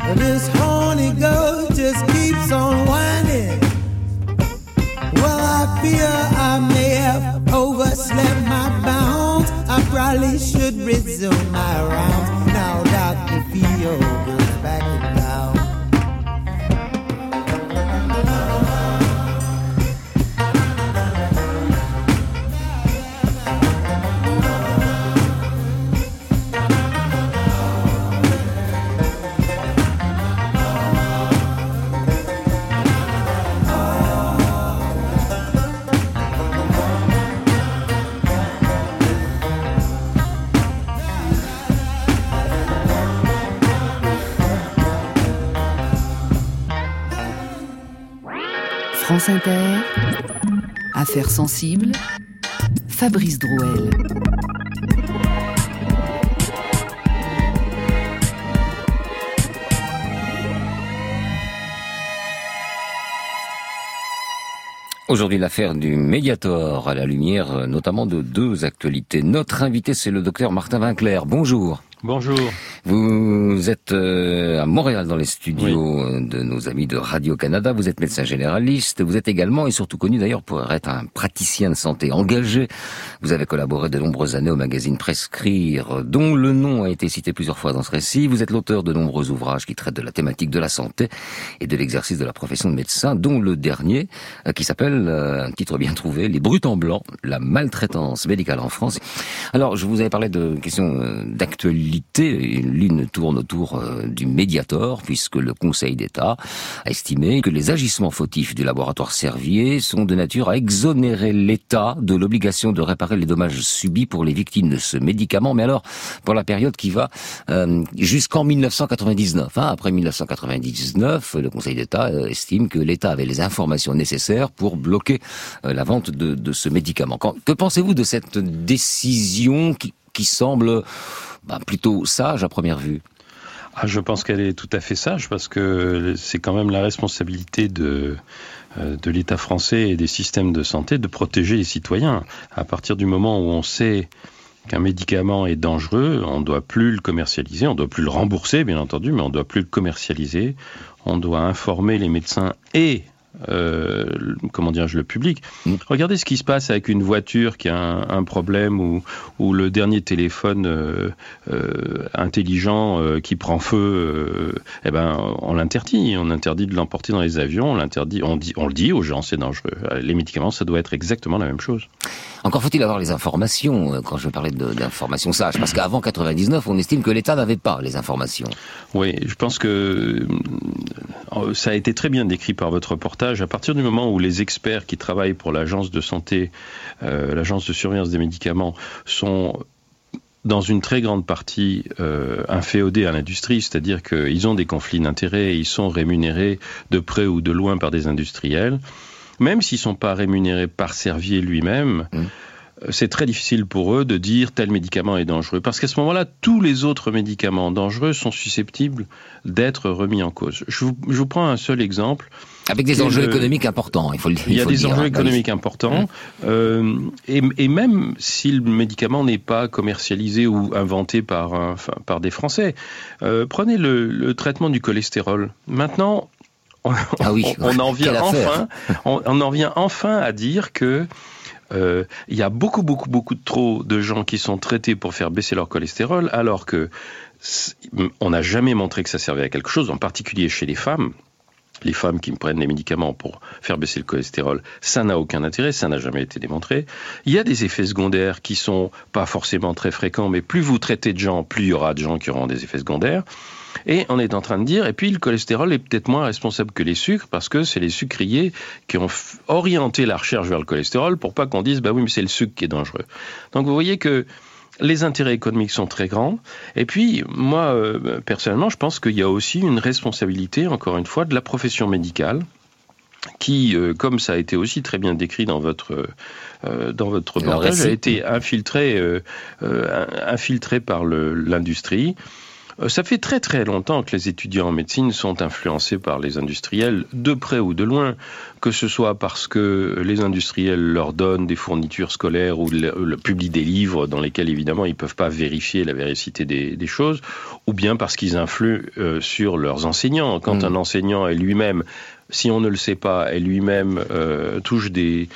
This horny goat just keeps on whining. Well, I fear I may have overslept my bounds. I probably should resume my rounds. Now Dr. Field is back in town. France Inter, Affaires sensibles, Fabrice Drouel. Aujourd'hui, l'affaire du Mediator, à la lumière notamment de deux actualités. Notre invité, c'est le docteur Martin Winkler. Bonjour. Bonjour. Vous êtes à Montréal dans les studios de nos amis de Radio-Canada. Vous êtes médecin généraliste. Vous êtes également et surtout connu d'ailleurs pour être un praticien de santé engagé. Vous avez collaboré de nombreuses années au magazine Prescrire, dont le nom a été cité plusieurs fois dans ce récit. Vous êtes l'auteur de nombreux ouvrages qui traitent de la thématique de la santé et de l'exercice de la profession de médecin, dont le dernier qui s'appelle, un titre bien trouvé, Les Brutes en blanc, la maltraitance médicale en France. Alors, je vous avais parlé de questions d'actualité. L'une tourne autour du Mediator, puisque le Conseil d'État a estimé que les agissements fautifs du laboratoire Servier sont de nature à exonérer l'État de l'obligation de réparer les dommages subis pour les victimes de ce médicament, mais alors pour la période qui va jusqu'en 1999. Après 1999, le Conseil d'État estime que l'État avait les informations nécessaires pour bloquer la vente de ce médicament. Que pensez-vous de cette décision qui semble plutôt sage à première vue? Je pense qu'elle est tout à fait sage, parce que c'est quand même la responsabilité de l'État français et des systèmes de santé de protéger les citoyens. À partir du moment où on sait qu'un médicament est dangereux, on ne doit plus le commercialiser, on ne doit plus le rembourser bien entendu, mais on ne doit plus le commercialiser, on doit informer les médecins et le public. Regardez ce qui se passe avec une voiture qui a un problème ou le dernier téléphone intelligent qui prend feu. On l'interdit. On interdit de l'emporter dans les avions. On l'interdit. On le dit aux gens, c'est dangereux. Les médicaments, ça doit être exactement la même chose. Encore faut-il avoir les informations, quand je parlais d'informations sages, parce qu'avant 99, on estime que l'État n'avait pas les informations. Oui, je pense que ça a été très bien décrit par votre reportage. À partir du moment où les experts qui travaillent pour l'agence de santé, l'agence de surveillance des médicaments, sont dans une très grande partie inféodés à l'industrie, c'est-à-dire qu'ils ont des conflits d'intérêts, ils sont rémunérés de près ou de loin par des industriels, même s'ils ne sont pas rémunérés par Servier lui-même, c'est très difficile pour eux de dire tel médicament est dangereux. Parce qu'à ce moment-là, tous les autres médicaments dangereux sont susceptibles d'être remis en cause. Je vous prends un seul exemple. Avec des enjeux économiques importants, il faut le dire. Il y a des enjeux économiques importants. Et même si le médicament n'est pas commercialisé ou inventé par des Français, prenez le traitement du cholestérol. Maintenant, on en vient enfin à dire que il y a beaucoup trop de gens qui sont traités pour faire baisser leur cholestérol, alors que on n'a jamais montré que ça servait à quelque chose, en particulier chez les femmes. Les femmes qui prennent des médicaments pour faire baisser le cholestérol, ça n'a aucun intérêt, ça n'a jamais été démontré. Il y a des effets secondaires qui sont pas forcément très fréquents, mais plus vous traitez de gens, plus il y aura de gens qui auront des effets secondaires. Et on est en train de dire, et puis le cholestérol est peut-être moins responsable que les sucres, parce que c'est les sucriers qui ont orienté la recherche vers le cholestérol pour pas qu'on dise, oui, mais c'est le sucre qui est dangereux. Donc vous voyez que les intérêts économiques sont très grands. Et puis, moi, personnellement, je pense qu'il y a aussi une responsabilité, encore une fois, de la profession médicale, qui, comme ça a été aussi très bien décrit dans votre reportage, a été infiltré par l'industrie Ça fait très très longtemps que les étudiants en médecine sont influencés par les industriels, de près ou de loin, que ce soit parce que les industriels leur donnent des fournitures scolaires ou publient des livres dans lesquels évidemment ils ne peuvent pas vérifier la véracité des choses, ou bien parce qu'ils influent sur leurs enseignants. Quand un enseignant est lui-même, si on ne le sait pas, est lui-même touche des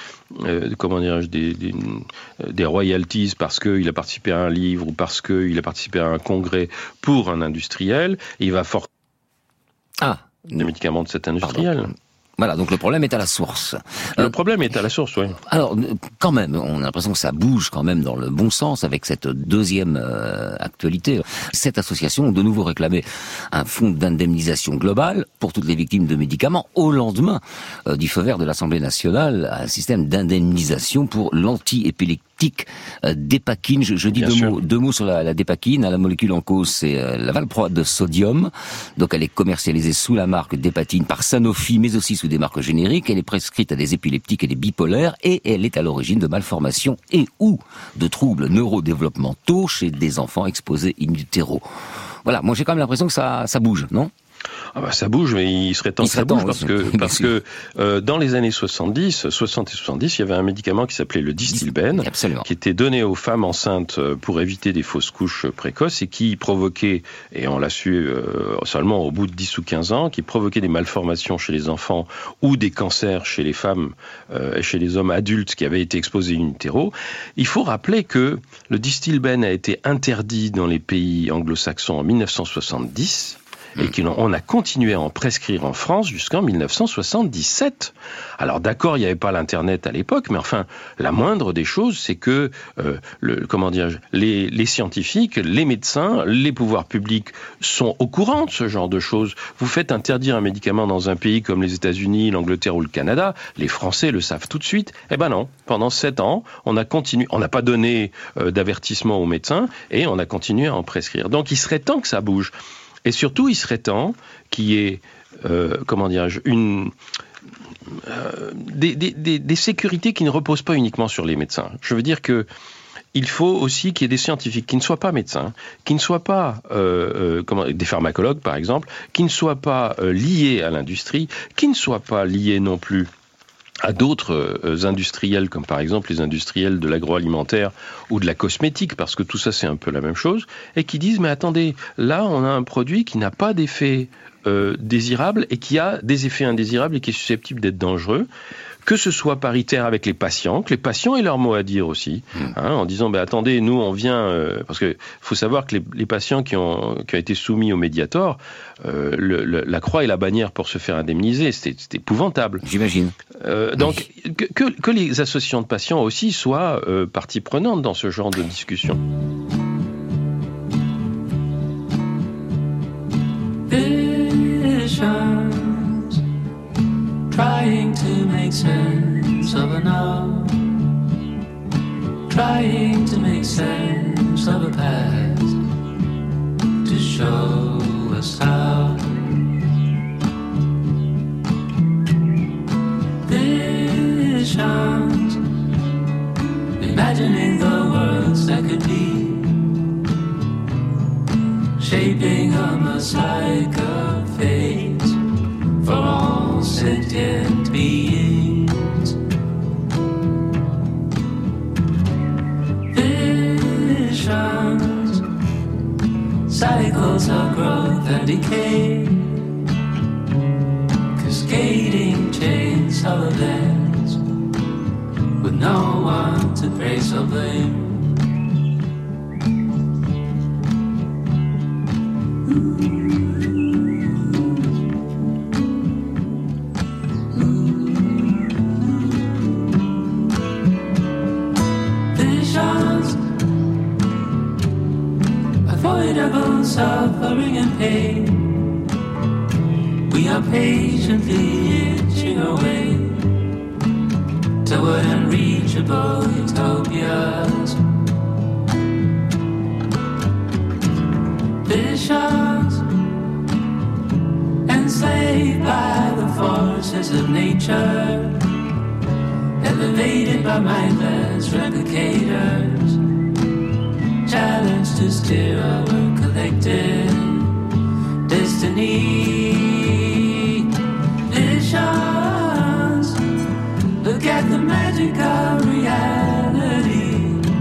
royalties parce qu'il a participé à un livre ou parce qu'il a participé à un congrès pour un industriel, il va des médicaments de cet industriel. Pardon. Voilà, donc le problème est à la source. Le problème est à la source, oui. Alors, quand même, on a l'impression que ça bouge quand même dans le bon sens avec cette deuxième actualité. Cette association, de nouveau réclamé un fonds d'indemnisation globale pour toutes les victimes de médicaments au lendemain du feu vert de l'Assemblée nationale, un système d'indemnisation pour l'anti-épileptique dépakine. Je dis deux mots sur la dépakine. La molécule en cause, c'est la valproate de sodium. Donc elle est commercialisée sous la marque Dépakine par Sanofi, mais aussi sous des marques génériques. Elle est prescrite à des épileptiques et des bipolaires et elle est à l'origine de malformations et ou de troubles neurodéveloppementaux chez des enfants exposés in utero. Voilà, moi j'ai quand même l'impression que ça bouge, non ? Ça bouge, mais il serait temps que ça bouge parce que dans les années 60 et 70, il y avait un médicament qui s'appelait le Distilbène, qui était donné aux femmes enceintes pour éviter des fausses couches précoces et qui provoquait, et on l'a su seulement au bout de 10 ou 15 ans, qui provoquait des malformations chez les enfants ou des cancers chez les femmes et chez les hommes adultes qui avaient été exposés in utero. Il faut rappeler que le Distilbène a été interdit dans les pays anglo-saxons en 1970. Et qu'on a continué à en prescrire en France jusqu'en 1977. Alors d'accord, il n'y avait pas l'Internet à l'époque, mais enfin, la moindre des choses, c'est que les scientifiques, les médecins, les pouvoirs publics sont au courant de ce genre de choses. Vous faites interdire un médicament dans un pays comme les États-Unis, l'Angleterre ou le Canada, les Français le savent tout de suite. Eh ben non, pendant 7 ans, on a continué, on n'a pas donné d'avertissement aux médecins et on a continué à en prescrire. Donc il serait temps que ça bouge. Et surtout, il serait temps qu'il y ait, des sécurités qui ne reposent pas uniquement sur les médecins. Je veux dire que il faut aussi qu'il y ait des scientifiques qui ne soient pas médecins, qui ne soient pas des pharmacologues par exemple, qui ne soient pas liés à l'industrie, qui ne soient pas liés non plus à d'autres industriels, comme par exemple les industriels de l'agroalimentaire ou de la cosmétique, parce que tout ça c'est un peu la même chose, et qui disent mais attendez, là on a un produit qui n'a pas d'effet désirable et qui a des effets indésirables et qui est susceptible d'être dangereux, que ce soit paritaire avec les patients, que les patients aient leur mot à dire aussi, en disant attendez, nous on vient, parce que faut savoir que les patients qui ont été soumis au Mediator, la croix et la bannière pour se faire indemniser, c'était épouvantable. J'imagine. Donc que les associations de patients aussi soient partie prenante dans ce genre de discussion. Trying to make sense of a now, trying to make sense of a past, to show us how. Visions, imagining the worlds that could be, shaping a mosaic of fate for all sentient beings. Visions, cycles of growth and decay, cascading chains of events, with no one to praise or blame. Suffering and pain, we are patiently itching away toward unreachable utopias. Visions enslaved by the forces of nature, elevated by mindless replicators, challenged to steer our collective destiny. Visions, look at the magic of reality,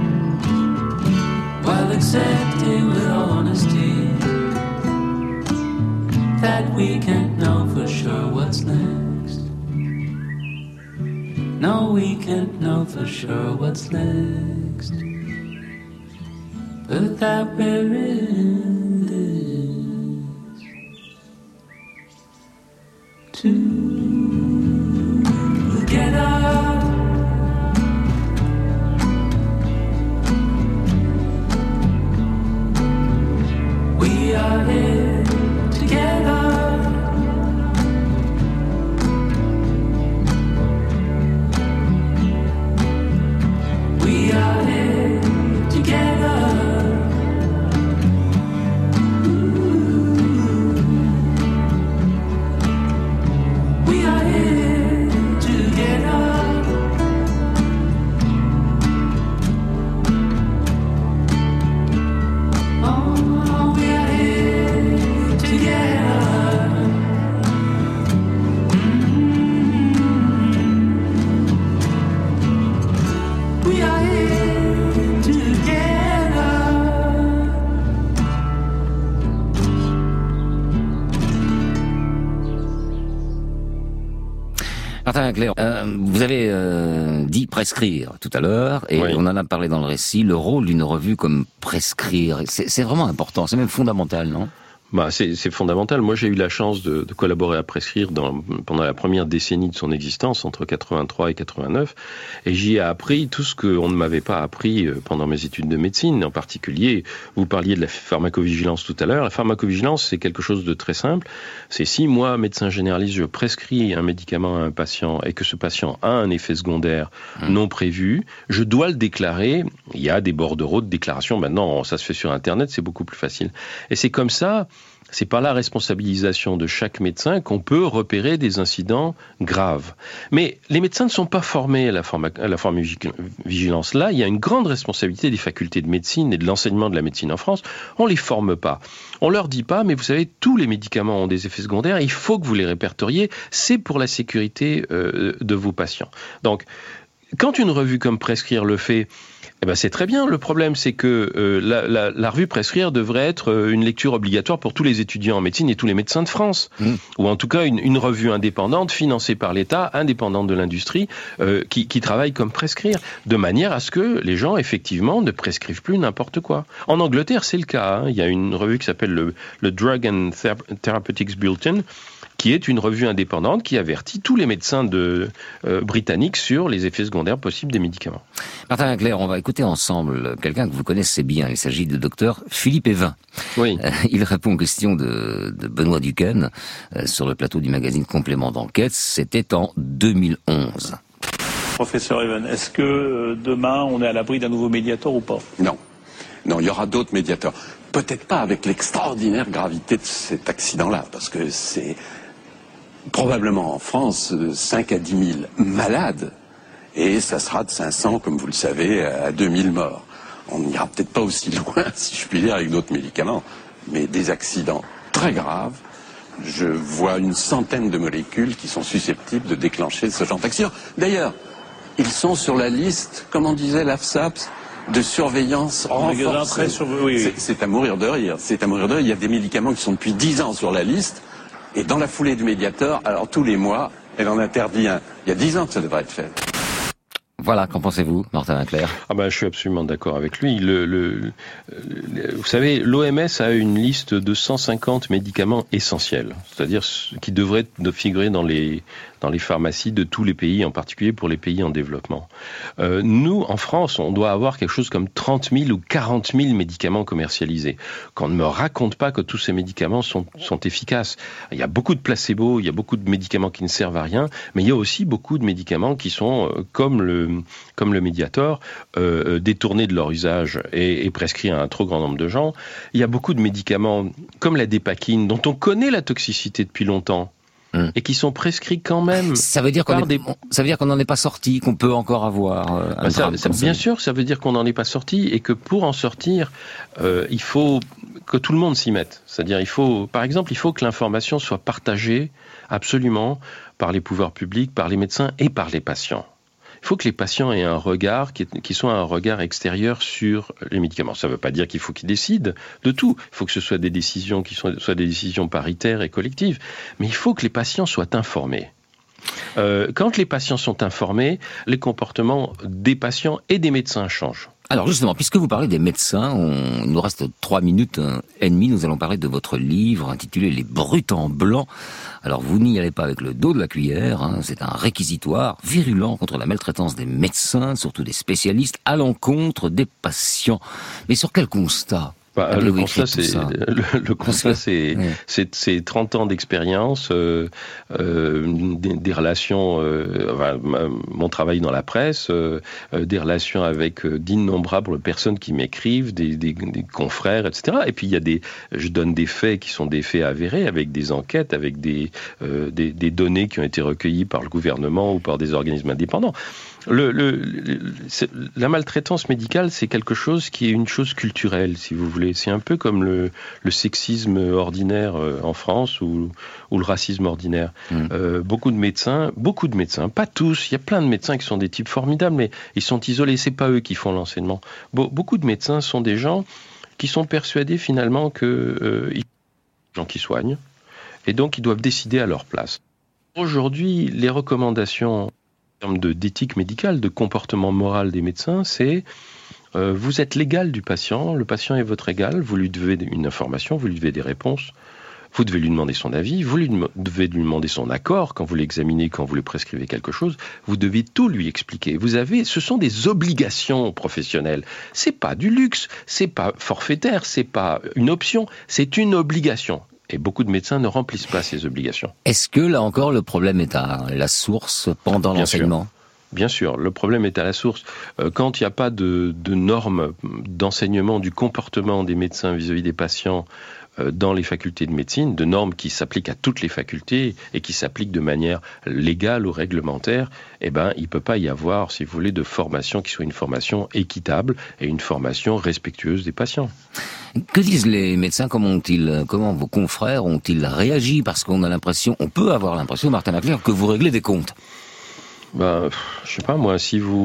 while accepting with honesty that we can't know for sure what's next. No, we can't know for sure what's next, but that we're in this together. We are here together. We are here together. We are here together. Oh, we are here together. We are here together. Martin Winkler, vous avez dit prescrire tout à l'heure, et on en a parlé dans le récit, le rôle d'une revue comme prescrire, c'est vraiment important, c'est même fondamental, non ? Bah, c'est fondamental. Moi, j'ai eu la chance de collaborer à Prescrire pendant la première décennie de son existence, entre 83 et 89, et j'y ai appris tout ce qu'on ne m'avait pas appris pendant mes études de médecine. En particulier, vous parliez de la pharmacovigilance tout à l'heure. La pharmacovigilance, c'est quelque chose de très simple. C'est si moi, médecin généraliste, je prescris un médicament à un patient et que ce patient a un effet secondaire non prévu, je dois le déclarer. Il y a des bordereaux de déclaration. Maintenant, ça se fait sur Internet, c'est beaucoup plus facile. Et c'est comme ça. C'est par la responsabilisation de chaque médecin qu'on peut repérer des incidents graves. Mais les médecins ne sont pas formés à la pharmacovigilance. Là, il y a une grande responsabilité des facultés de médecine et de l'enseignement de la médecine en France. On les forme pas. On leur dit pas, mais vous savez, tous les médicaments ont des effets secondaires, il faut que vous les répertoriez. C'est pour la sécurité de vos patients. Donc, quand une revue comme Prescrire le fait, eh ben c'est très bien. Le problème, c'est que la revue Prescrire devrait être une lecture obligatoire pour tous les étudiants en médecine et tous les médecins de France. Ou en tout cas, une revue indépendante, financée par l'État, indépendante de l'industrie, qui travaille comme Prescrire, de manière à ce que les gens, effectivement, ne prescrivent plus n'importe quoi. En Angleterre, c'est le cas. Il y a une revue qui s'appelle le Drug and Therapeutics Bulletin, qui est une revue indépendante qui avertit tous les médecins britanniques sur les effets secondaires possibles des médicaments. Martin Winkler, on va écouter ensemble quelqu'un que vous connaissez bien. Il s'agit du docteur Philippe Evin. Oui. Il répond aux questions de Benoît Duquesne sur le plateau du magazine Complément d'enquête. C'était en 2011. Professeur Evin, est-ce que demain on est à l'abri d'un nouveau médiator ou pas ? Non. Non, il y aura d'autres médiateurs. Peut-être pas avec l'extraordinaire gravité de cet accident-là, parce que c'est probablement en France 5 à 10 000 malades, et ça sera de 500, comme vous le savez, à 2000 morts. On n'ira peut-être pas aussi loin, si je puis dire, avec d'autres médicaments, mais des accidents très graves. Je vois une centaine de molécules qui sont susceptibles de déclencher ce genre d'accident. D'ailleurs, ils sont sur la liste, comme on disait l'AFSAPS, de surveillance renforcée. C'est à mourir de rire. C'est à mourir de rire. Il y a des médicaments qui sont depuis 10 ans sur la liste, et dans la foulée du Mediator, alors tous les mois, elle en interdit un. Il y a 10 ans que ça devrait être fait. Voilà, qu'en pensez-vous, Martin Winkler ? Je suis absolument d'accord avec lui. Vous savez, l'OMS a une liste de 150 médicaments essentiels, c'est-à-dire qui devraient figurer dans les pharmacies de tous les pays, en particulier pour les pays en développement. Nous, en France, on doit avoir quelque chose comme 30 000 ou 40 000 médicaments commercialisés. Qu'on ne me raconte pas que tous ces médicaments sont efficaces. Il y a beaucoup de placebos, il y a beaucoup de médicaments qui ne servent à rien, mais il y a aussi beaucoup de médicaments qui sont, comme le Mediator, détournés de leur usage et prescrits à un trop grand nombre de gens. Il y a beaucoup de médicaments, comme la dépakine, dont on connaît la toxicité depuis longtemps, et qui sont prescrits quand même. Ça veut dire qu'on n'en est pas sorti, qu'on peut encore avoir bien sûr, ça veut dire qu'on n'en est pas sorti et que pour en sortir, il faut que tout le monde s'y mette. C'est-à-dire, il faut que l'information soit partagée absolument par les pouvoirs publics, par les médecins et par les patients. Il faut que les patients aient un regard qui soit un regard extérieur sur les médicaments. Ça ne veut pas dire qu'il faut qu'ils décident de tout. Il faut que ce soit des décisions qui soient des décisions paritaires et collectives. Mais il faut que les patients soient informés. Quand les patients sont informés, les comportements des patients et des médecins changent. Alors justement, puisque vous parlez des médecins, il nous reste 3 minutes et demie, nous allons parler de votre livre intitulé « Les brutes en blanc ». Alors vous n'y allez pas avec le dos de la cuillère, c'est un réquisitoire virulent contre la maltraitance des médecins, surtout des spécialistes, à l'encontre des patients. Mais sur quel constat ? Le constat, c'est 30 ans d'expérience, des relations, mon travail dans la presse, des relations avec d'innombrables personnes qui m'écrivent, des confrères, etc. Et puis je donne des faits qui sont des faits avérés, avec des enquêtes, avec des données qui ont été recueillies par le gouvernement ou par des organismes indépendants. La maltraitance médicale, c'est quelque chose qui est une chose culturelle, si vous voulez. C'est un peu comme le sexisme ordinaire en France ou le racisme ordinaire. Beaucoup de médecins, pas tous, il y a plein de médecins qui sont des types formidables, mais ils sont isolés, c'est pas eux qui font l'enseignement. Beaucoup de médecins sont des gens qui sont persuadés finalement que ils sont des gens qui soignent, et donc ils doivent décider à leur place. Aujourd'hui, les recommandations en termes d'éthique médicale, de comportement moral des médecins, c'est vous êtes l'égal du patient, le patient est votre égal, vous lui devez une information, vous lui devez des réponses, vous devez lui demander son avis, vous devez lui demander son accord quand vous l'examinez, quand vous lui prescrivez quelque chose, vous devez tout lui expliquer. Ce sont des obligations professionnelles. C'est pas du luxe, c'est pas forfaitaire, c'est pas une option, c'est une obligation. Et beaucoup de médecins ne remplissent pas ces obligations. Est-ce que, là encore, le problème est à la source pendant l'enseignement ? Bien sûr, le problème est à la source. Quand il n'y a pas de normes d'enseignement du comportement des médecins vis-à-vis des patients dans les facultés de médecine, de normes qui s'appliquent à toutes les facultés et qui s'appliquent de manière légale ou réglementaire, il ne peut pas y avoir, si vous voulez, de formation qui soit une formation équitable et une formation respectueuse des patients. Que disent les médecins ? Comment vos confrères ont-ils réagi ? Parce qu'on peut avoir l'impression, Martin Macler, que vous réglez des comptes. Je sais pas moi,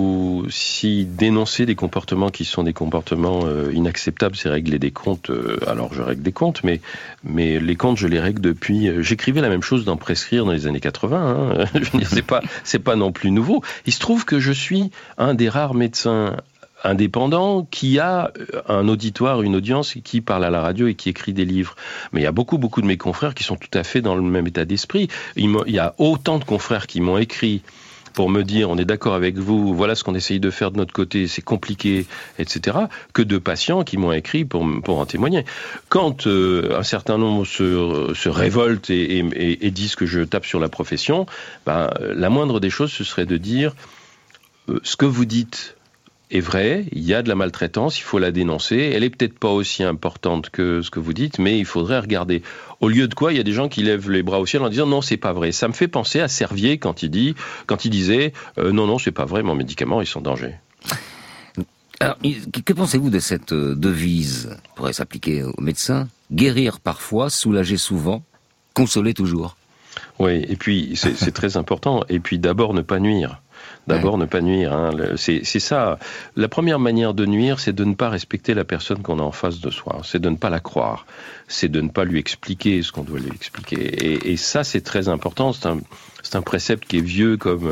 si dénoncer des comportements qui sont des comportements inacceptables, c'est régler des comptes, alors je règle des comptes, mais les comptes je les règle depuis, j'écrivais la même chose dans Prescrire dans les années 80, je veux dire, c'est pas non plus nouveau. Il se trouve que je suis un des rares médecins indépendant qui a un auditoire, une audience, qui parle à la radio et qui écrit des livres. Mais il y a beaucoup de mes confrères qui sont tout à fait dans le même état d'esprit. Il y a autant de confrères qui m'ont écrit pour me dire on est d'accord avec vous, voilà ce qu'on essaye de faire de notre côté, c'est compliqué, etc., que de patients qui m'ont écrit pour en témoigner. Quand un certain nombre se révoltent et disent que je tape sur la profession, la moindre des choses, ce serait de dire ce que vous dites est vrai, il y a de la maltraitance, il faut la dénoncer, elle est peut-être pas aussi importante que ce que vous dites, mais il faudrait regarder. Au lieu de quoi, il y a des gens qui lèvent les bras au ciel en disant non, c'est pas vrai. Ça me fait penser à Servier quand il disait non, c'est pas vrai, mon médicament est sans danger. Alors, que pensez-vous de cette devise qui pourrait s'appliquer aux médecins ? Guérir parfois, soulager souvent, consoler toujours. Oui, et puis c'est très important. Et puis d'abord ne pas nuire. Ne pas nuire. C'est ça. La première manière de nuire, c'est de ne pas respecter la personne qu'on a en face de soi. C'est de ne pas la croire. C'est de ne pas lui expliquer ce qu'on doit lui expliquer. Et ça, c'est très important. C'est un précepte qui est vieux comme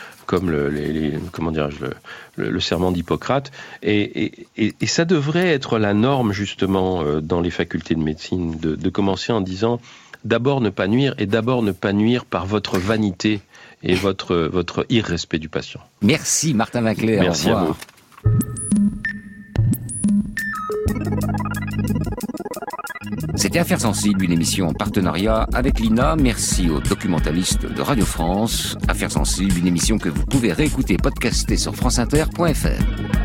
le serment d'Hippocrate. Et ça devrait être la norme, justement, dans les facultés de médecine, de commencer en disant d'abord ne pas nuire, et d'abord ne pas nuire par votre vanité et votre irrespect du patient. Merci Martin Macler. Merci à vous. C'était Affaires sensibles, une émission en partenariat avec l'INA. Merci aux documentalistes de Radio France. Affaires sensibles, une émission que vous pouvez réécouter, podcaster sur franceinter.fr.